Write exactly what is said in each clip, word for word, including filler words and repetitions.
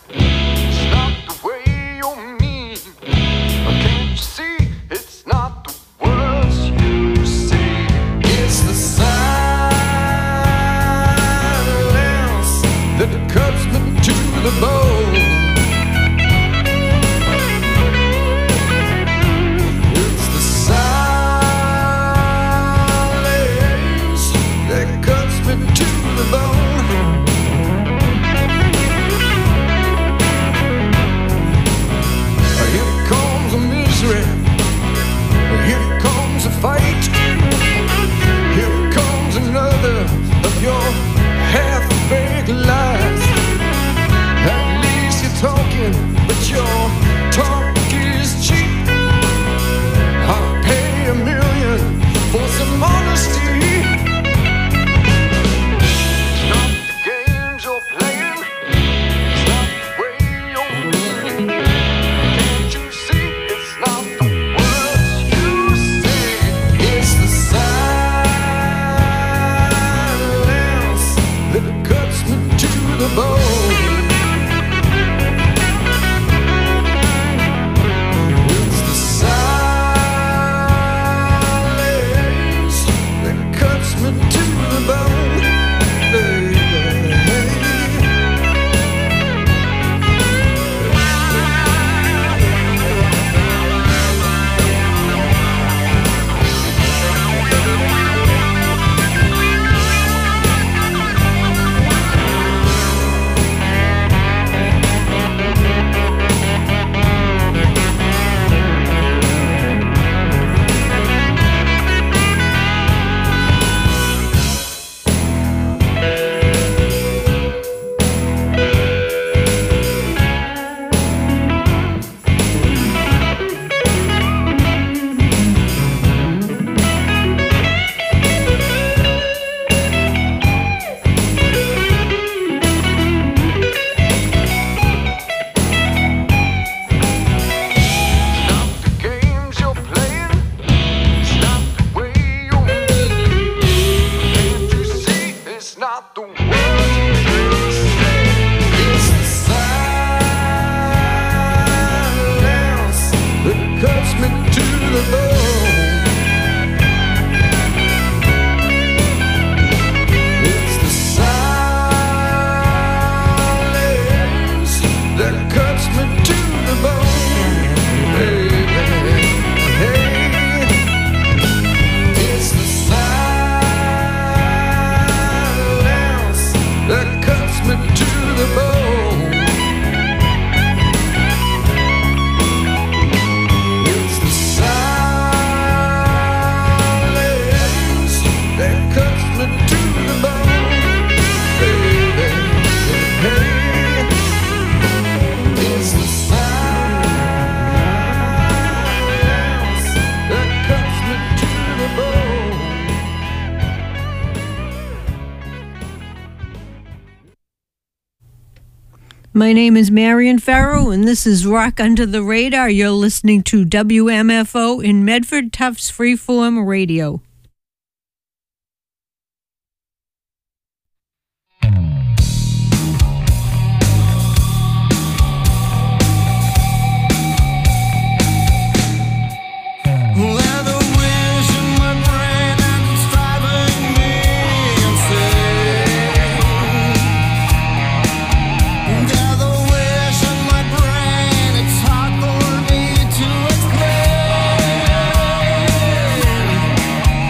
My name is Marion Farrow, and this is Rock Under the Radar. You're listening to W M F O in Medford, Tufts Freeform Radio. Explain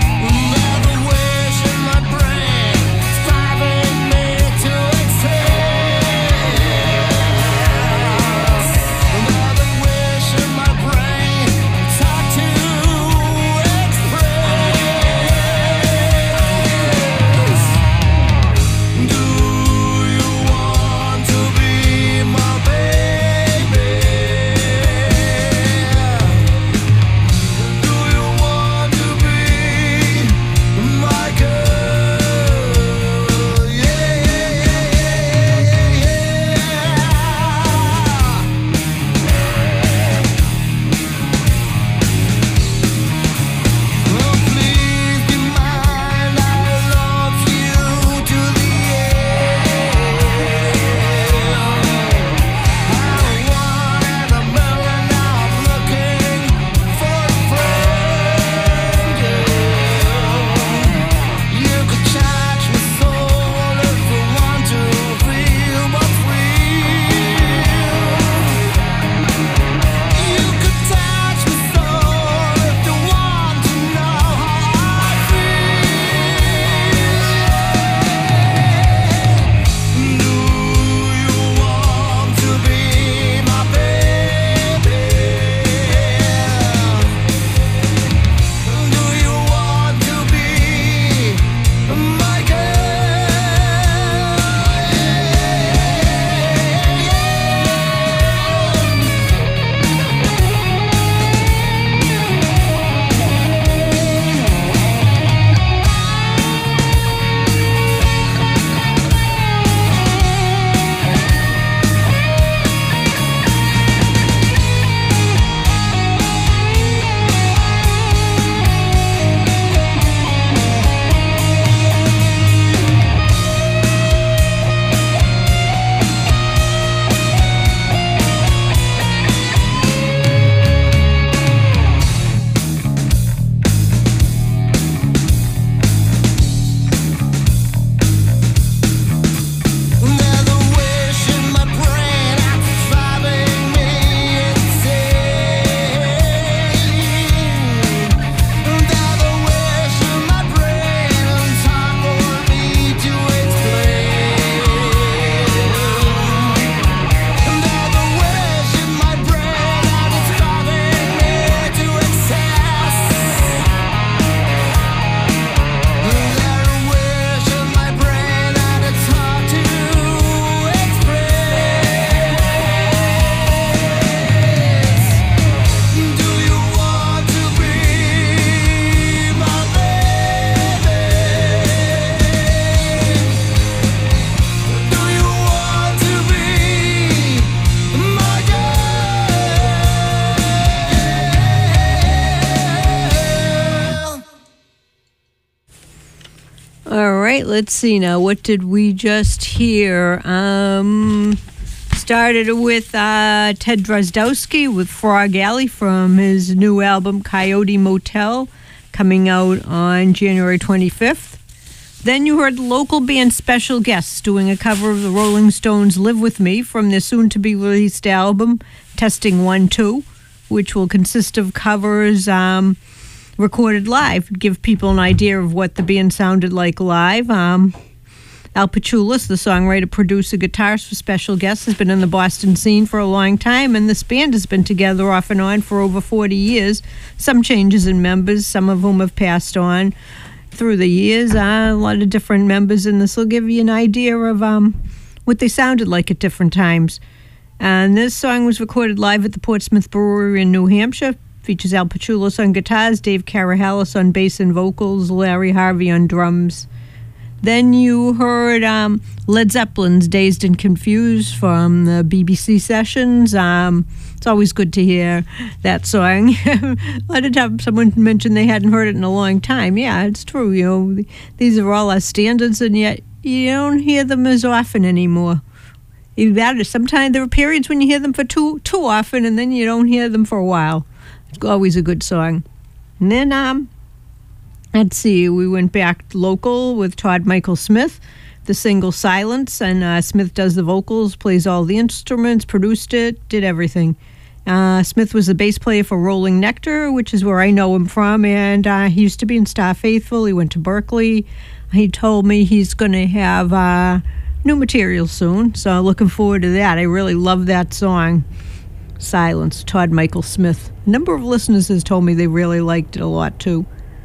right, let's see now. What did we just hear? Um, started with uh, Ted Drozdowski with Frog Alley from his new album Coyote Motel, coming out on January twenty-fifth. Then you heard local band Special Guests doing a cover of the Rolling Stones' Live With Me from their soon-to-be-released album Testing one two, which will consist of covers um, recorded live, give people an idea of what the band sounded like live. Um, Al Pachulis, the songwriter, producer, guitarist for Special Guests, has been in the Boston scene for a long time, and this band has been together off and on for over forty years. Some changes in members, some of whom have passed on through the years. Uh, a lot of different members, and this will give you an idea of um, what they sounded like at different times. And this song was recorded live at the Portsmouth Brewery in New Hampshire. Features Al Pachulis on guitars, Dave Carahalis on bass and vocals, Larry Harvey on drums. Then you heard um, Led Zeppelin's Dazed and Confused from the B B C sessions. Um, it's always good to hear that song. A lot of times someone mentioned they hadn't heard it in a long time. Yeah, it's true. You know, these are all our standards, and yet you don't hear them as often anymore. Either that, or sometimes there are periods when you hear them for too too often, and then you don't hear them for a while. It's always a good song. And then, um, let's see, we went back local with Todd Michael Smith, the single Silence, and uh, Smith does the vocals, plays all the instruments, produced it, did everything. Uh, Smith was the bass player for Rolling Nectar, which is where I know him from, and uh, he used to be in Star Faithful. He went to Berkeley. He told me he's going to have uh, new material soon, so looking forward to that. I really love that song. Silence, Todd Michael Smith. A number of listeners has told me they really liked it a lot, too.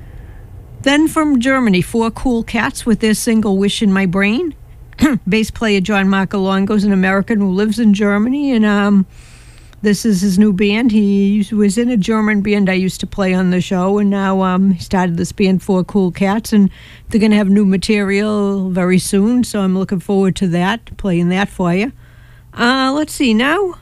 Then from Germany, Four Cool Cats with their single Wish in My Brain. Bass player John Marcolongo is an American who lives in Germany, and um, this is his new band. He was in a German band I used to play on the show, and now um, he started this band, Four Cool Cats, and they're going to have new material very soon, so I'm looking forward to that, playing that for you. Uh, let's see, now...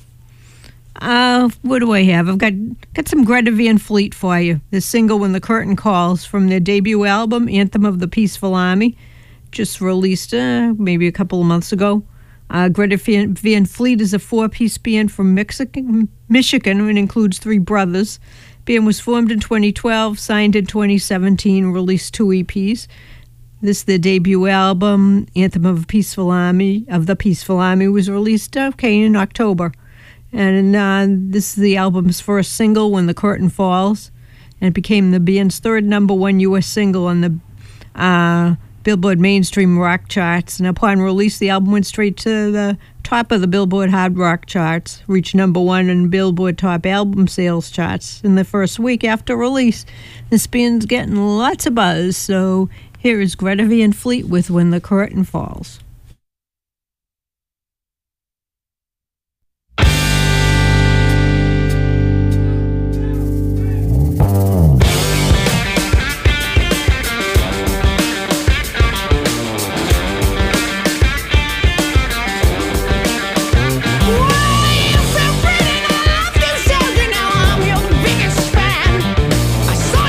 Uh, what do I have? I've got got some Greta Van Fleet for you. This single, When the Curtain Calls, from their debut album, Anthem of the Peaceful Army, just released uh, maybe a couple of months ago. Uh, Greta Van, Van Fleet is a four-piece band from Mexican, Michigan, and includes three brothers. Band was formed in twenty twelve, signed in twenty seventeen, released two E Ps. This, their debut album, Anthem of the Peaceful Army, of the Peaceful Army, was released okay in October. And uh, this is the album's first single, When the Curtain Falls, and it became the band's third number one U S single on the uh, Billboard mainstream rock charts. And upon release, the album went straight to the top of the Billboard hard rock charts, reached number one in Billboard top album sales charts in the first week after release. This band's getting lots of buzz, so here is Greta Van Fleet with When the Curtain Falls.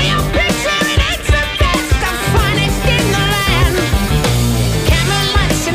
Lights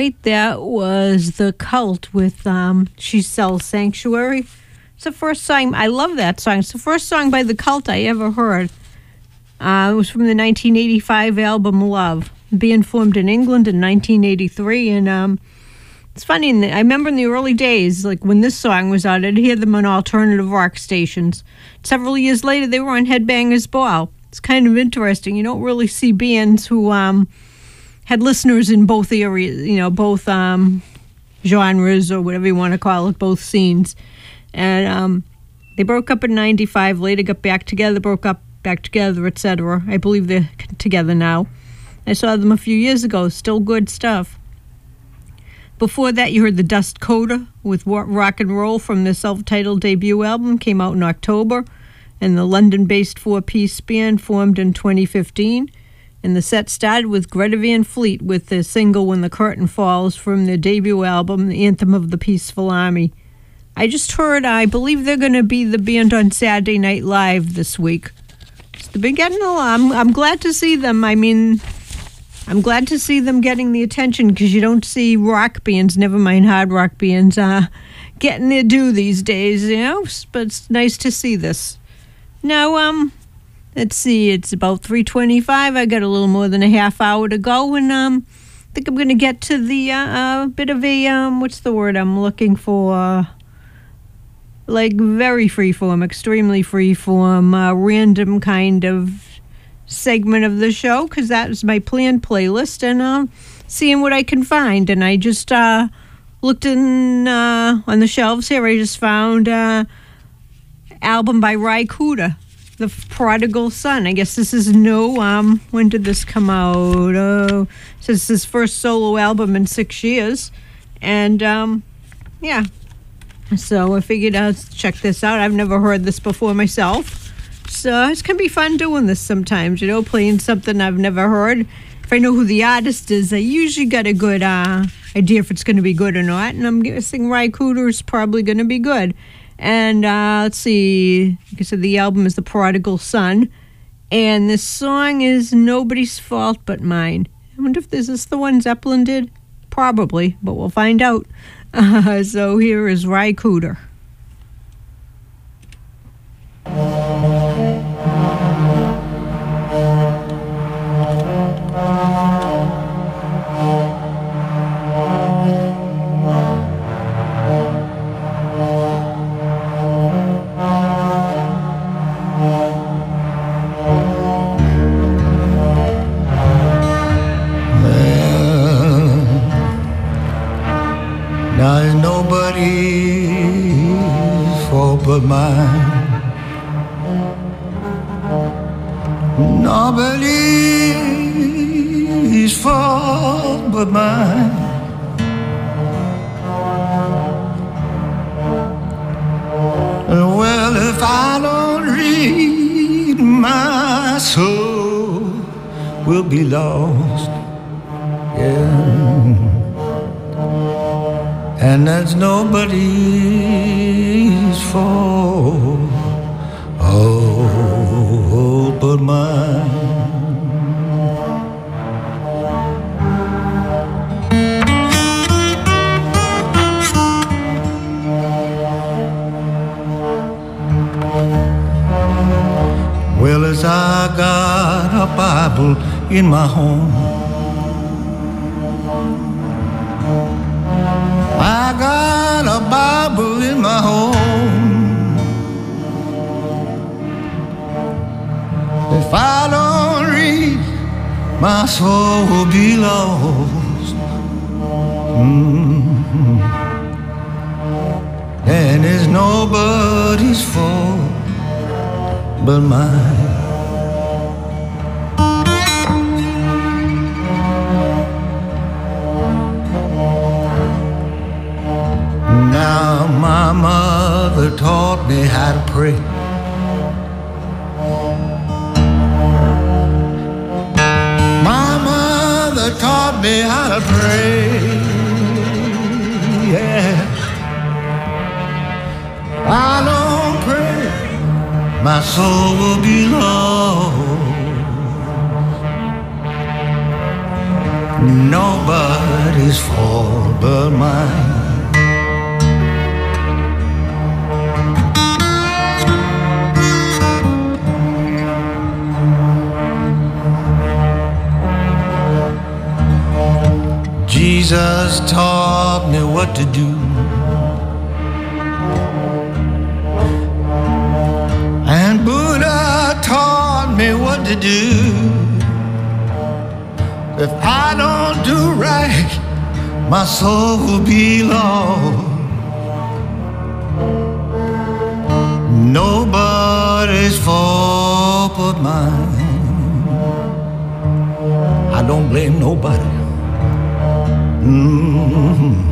right, that was The Cult with um, She Sells Sanctuary. It's the first song. I love that song. It's the first song by The Cult I ever heard. Uh, it was from the nineteen eighty-five album Love. The band formed in England in nineteen eighty-three, and um, it's funny. In the, I remember in the early days, like when this song was out, I'd hear them on alternative rock stations. Several years later, they were on Headbangers Ball. It's kind of interesting. You don't really see bands who um, had listeners in both areas, you know, both um, genres or whatever you want to call it, both scenes. And um, they broke up in ninety-five, later got back together, broke up, back together, et cetera. I believe they're together now. I saw them a few years ago. Still good stuff. Before that, you heard the Dust Coda with Rock and Roll from their self-titled debut album, came out in October. And the London-based four-piece band formed in twenty fifteen. And the set started with Greta Van Fleet with their single When the Curtain Falls from their debut album, The Anthem of the Peaceful Army. I just heard, I believe they're going to be the band on Saturday Night Live this week. So they've been getting along. I'm, I'm glad to see them. I mean, I'm glad to see them getting the attention because you don't see rock bands, never mind hard rock bands, uh, getting their due these days, you know? But it's nice to see this. Now, um, let's see, it's about three twenty-five. I got a little more than a half hour to go, and um, I think I'm going to get to the uh, uh, bit of a, um, what's the word I'm looking for? Uh, like very freeform, extremely freeform, uh, random kind of segment of the show, because that was my planned playlist, and uh, seeing what I can find. And I just uh, looked in uh, on the shelves here. I just found uh album by Ry Cooder, The Prodigal Son. I guess this is new. Um, when did this come out? Oh, so it's his first solo album in six years. And, um, yeah. So I figured I'd check this out. I've never heard this before myself. So it's going to be fun doing this sometimes, you know, playing something I've never heard. If I know who the artist is, I usually got a good uh, idea if it's going to be good or not. And I'm guessing Ry Cooder is probably going to be good. And uh, let's see, like I said, the album is The Prodigal Son. And this song is Nobody's Fault But Mine. I wonder if this is the one Zeppelin did? Probably, but we'll find out. Uh, so here is Ry Cooder. Now it's nobody's fault but mine. Nobody's fault but mine. Well, if I don't read, my soul will be lost. Yeah. And that's nobody's fault, oh, but mine. Well, as I got a Bible in my home, I got a Bible in my home. If I don't read, my soul will be lost. Mm-hmm. And it's nobody's fault but mine. Now my mother taught me how to pray. My mother taught me how to pray. Yeah. I don't pray, my soul will be lost. Nobody Nobody's fault but mine. Jesus taught me what to do, and Buddha taught me what to do. If I don't do right, my soul will be lost. Nobody's fault but mine. I don't blame nobody. Mm-hmm.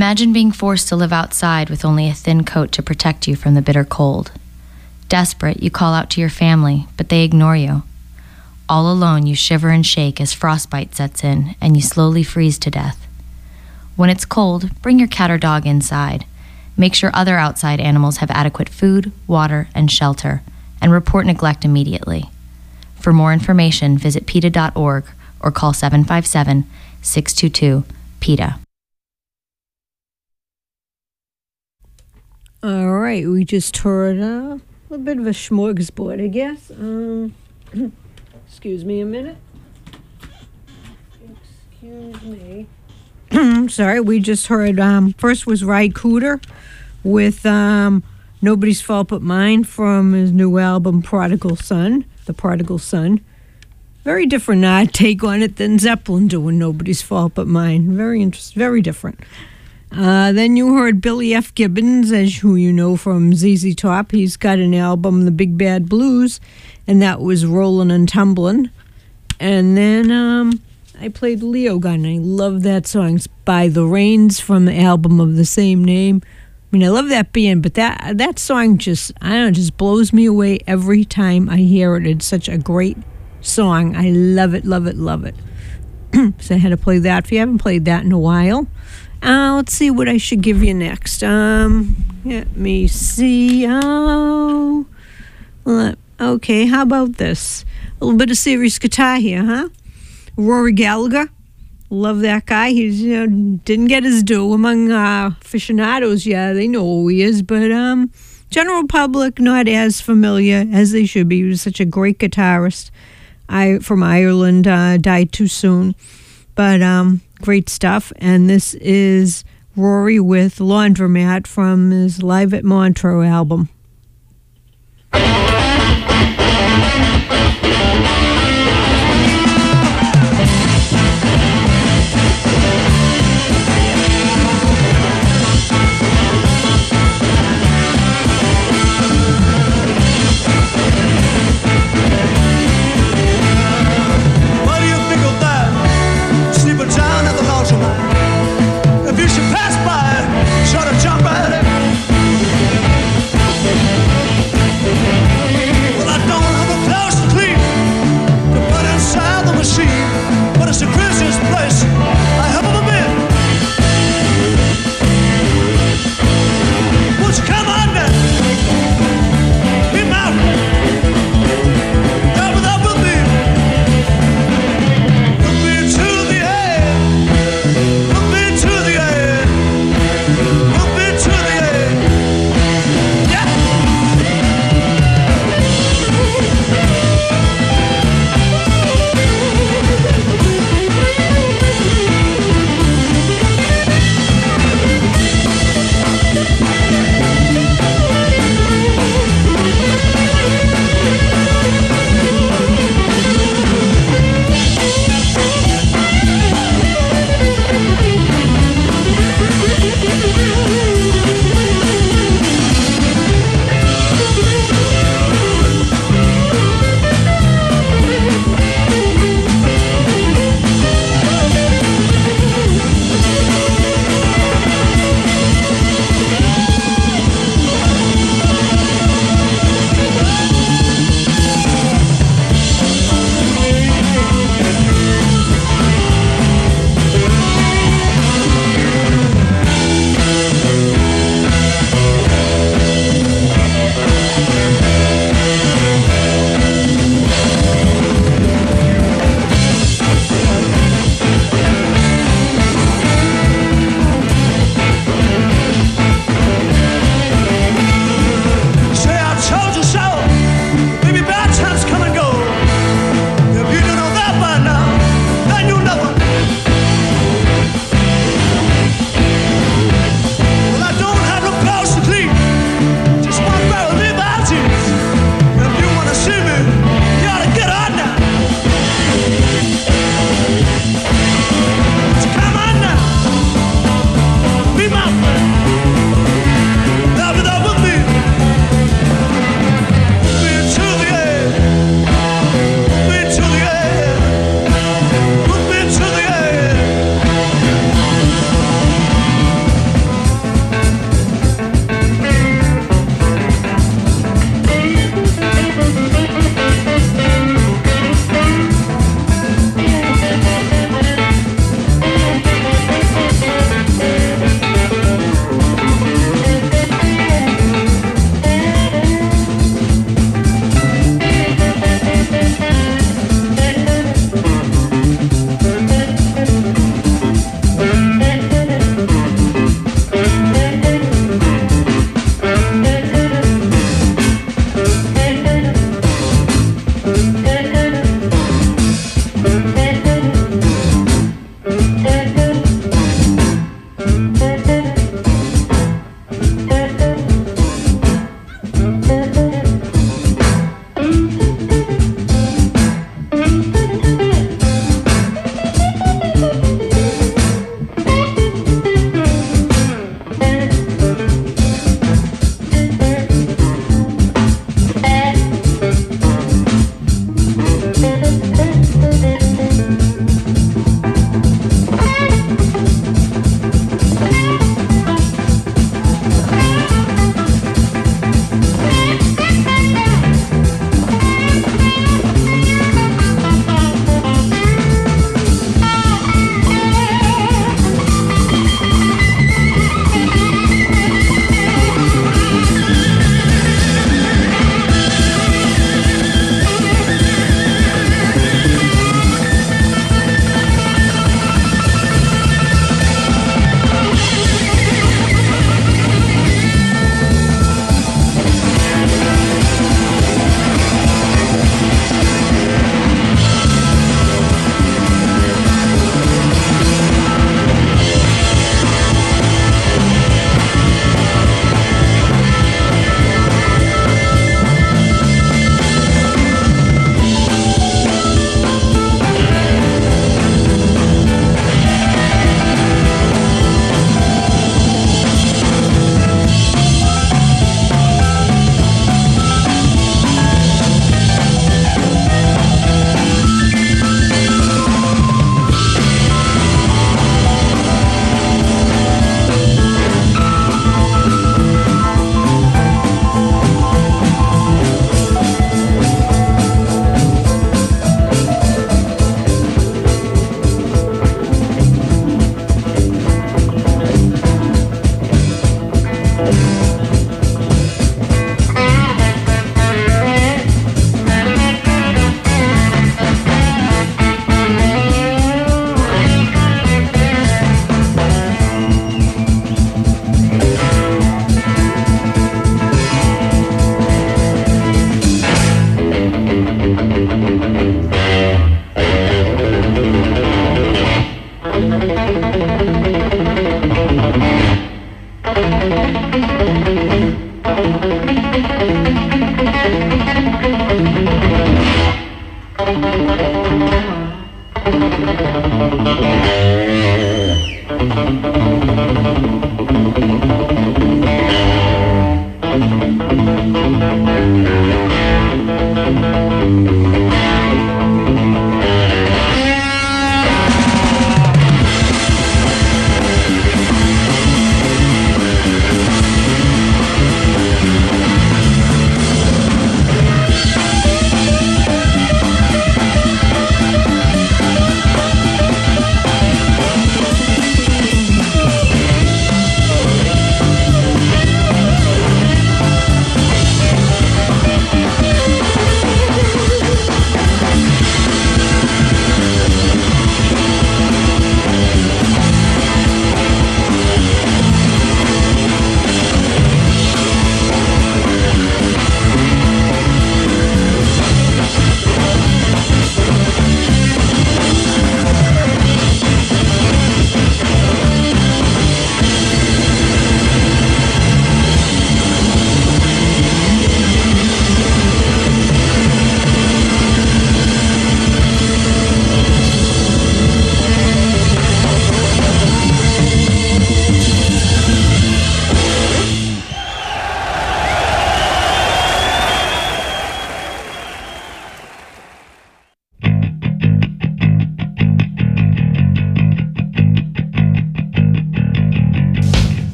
Imagine being forced to live outside with only a thin coat to protect you from the bitter cold. Desperate, you call out to your family, but they ignore you. All alone, you shiver and shake as frostbite sets in, and you slowly freeze to death. When it's cold, bring your cat or dog inside. Make sure other outside animals have adequate food, water, and shelter, and report neglect immediately. For more information, visit PETA dot org or call seven five seven, six two two, PETA. All right, we just heard uh, a little bit of a smorgasbord, I guess. Um, excuse me a minute. Excuse me. Sorry, we just heard, um, first was Ry Cooder with um, Nobody's Fault But Mine from his new album, Prodigal Son, The Prodigal Son. Very different uh, take on it than Zeppelin doing Nobody's Fault But Mine. Very interesting, very different. Uh, then you heard Billy F. Gibbons, as who you know from Z Z Top. He's got an album, The Big Bad Blues, and that was Rollin' and Tumblin'. And then um, I played Leo Gun. I love that song. It's by The Rains from the album of the same name. I mean, I love that band, but that that song just, I don't know, just blows me away every time I hear it. It's such a great song. I love it, love it, love it. So I had to play that. If you haven't played that in a while. Uh, let's see what I should give you next. Um, let me see. Oh, let, okay, how about this? A little bit of serious guitar here, huh? Rory Gallagher. Love that guy. He's, you know, didn't get his due among uh, aficionados. Yeah, they know who he is, but um, general public not as familiar as they should be. He was such a great guitarist. I from Ireland, uh, died too soon, but um. Great stuff. And this is Rory with Laundromat from his Live at Montreux album. If you should pass by, sure to jump right in. Well, I don't have a close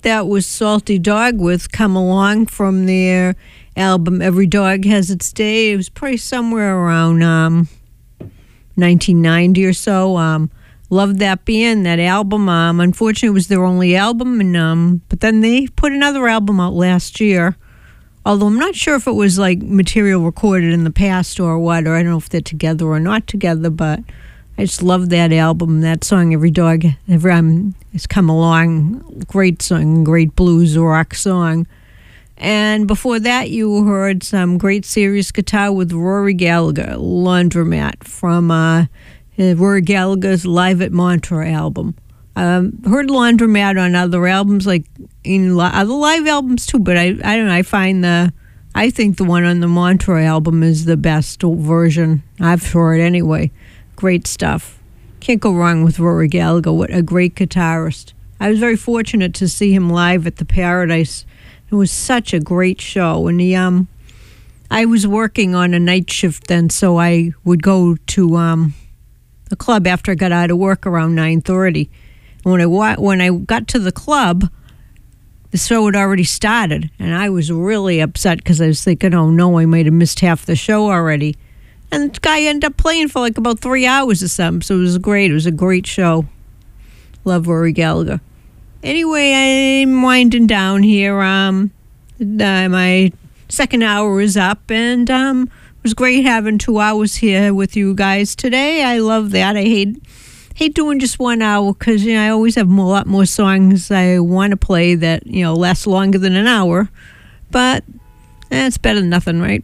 that was Salty Dog with Come Along from their album Every Dog Has Its Day. It was probably somewhere around um, nineteen ninety or so. Um, loved that band, that album. Um, unfortunately, it was their only album, and um, but then they put another album out last year. Although I'm not sure if it was like material recorded in the past or what, or I don't know if they're together or not together, but I just love that album, that song, Every Dog Every, um, Has Come Along. Great song, great blues rock song. And before that, you heard some great serious guitar with Rory Gallagher, Laundromat, from uh, Rory Gallagher's Live at Montreux album. Um, heard Laundromat on other albums, like in li- other live albums too, but I, I don't know, I find the, I think the one on the Montreux album is the best version I've heard anyway. Great stuff. Can't go wrong with Rory Gallagher. What a great guitarist. I was very fortunate to see him live at the Paradise. It was such a great show. And he, um, I was working on a night shift then, so I would go to um, the club after I got out of work around nine thirty. And when I, wa- when I got to the club, the show had already started. And I was really upset because I was thinking, oh no, I might have missed half the show already. And the guy ended up playing for like about three hours or something. So it was great. It was a great show. Love Rory Gallagher. Anyway, I'm winding down here. Um, uh, my second hour is up, and um, it was great having two hours here with you guys today. I love that. I hate hate doing just one hour because you know I always have a lot more songs I want to play that you know last longer than an hour, but eh, it's better than nothing, right?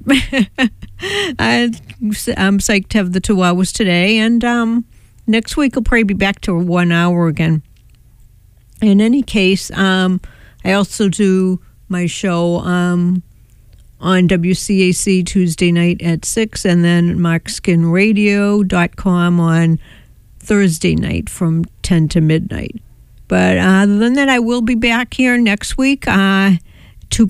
I, I'm psyched to have the two hours today, and um, next week I'll probably be back to one hour again. In any case, um, I also do my show um, on W C A C Tuesday night at six, and then mark skin radio dot com on Thursday night from ten to midnight. But other than that, I will be back here next week. Uh,